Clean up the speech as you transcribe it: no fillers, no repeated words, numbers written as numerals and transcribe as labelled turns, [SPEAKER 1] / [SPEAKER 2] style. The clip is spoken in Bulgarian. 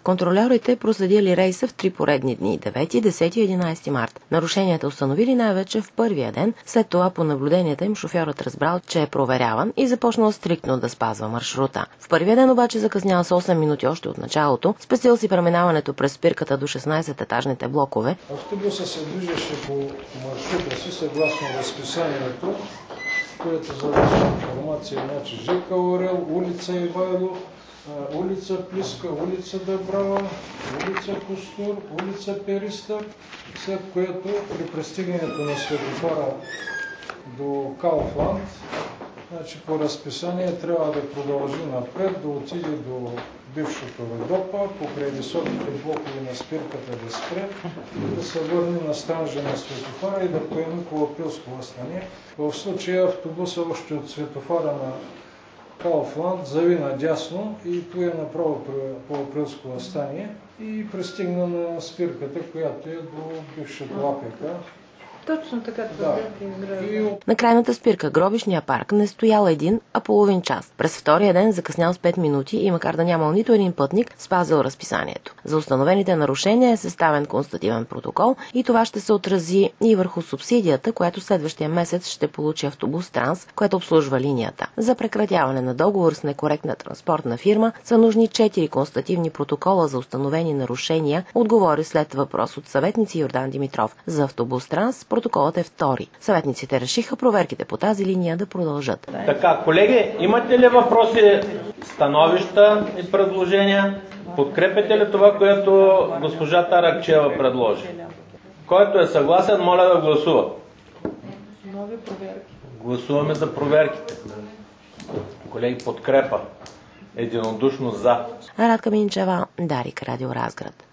[SPEAKER 1] Контролерите проследили рейса в 3 поредни дни – 9, 10 и 11 март. Нарушенията установили най-вече в първия ден. След това по наблюденията им шофьорът разбрал, че е проверяван и започнал стриктно да спазва маршрута. В първия ден обаче закъснял с 8 минути още от началото, спестил си преминаването през спирката до 16-етажните блокове.
[SPEAKER 2] Автобусът се движеше по маршрута си съгласно разписанието, което задава информация, значи Жека Орел, улица Ивайло, улица Плиска, улица Дъбрава, улица Костур, улица Периста, след което при пристигането на светофара до Кауфланд, значи по разписание трябва да продължи напред, да отиде до бившото Родопа, покрай високите блокове на спирката да спре, да се върне на странжа на светофара и да поеме по Априлско въстание. В случая автобуса още от светофара на Кауфланд зави надясно и пое направо по Априлско въстание и пристигна на спирката, която е до бившото АПК.
[SPEAKER 3] Точно така твърдят.
[SPEAKER 1] На крайната спирка Гробишния парк не стоял един, а половин час. През втория ден закъснял с 5 минути и макар да нямал нито един пътник, спазил разписанието. За установените нарушения е съставен констативен протокол и това ще се отрази и върху субсидията, която следващия месец ще получи автобус Транс, което обслужва линията. За прекратяване на договор с некоректна транспортна фирма са нужни 4 констативни протокола за установени нарушения, отговори след въпрос от съветници Йордан Димитров. За автобус Транс протоколът е втори. Съветниците решиха проверките по тази линия да продължат.
[SPEAKER 4] Така, колеги, имате ли въпроси, становища и предложения? Подкрепяте ли това, което госпожа Таракчева предложи? Който е съгласен, моля да гласува.
[SPEAKER 3] Нови проверки.
[SPEAKER 4] Гласуваме за проверките. Колеги, подкрепа. Единодушно за.
[SPEAKER 1] Радка Минчева, Дарик, Радио Разград.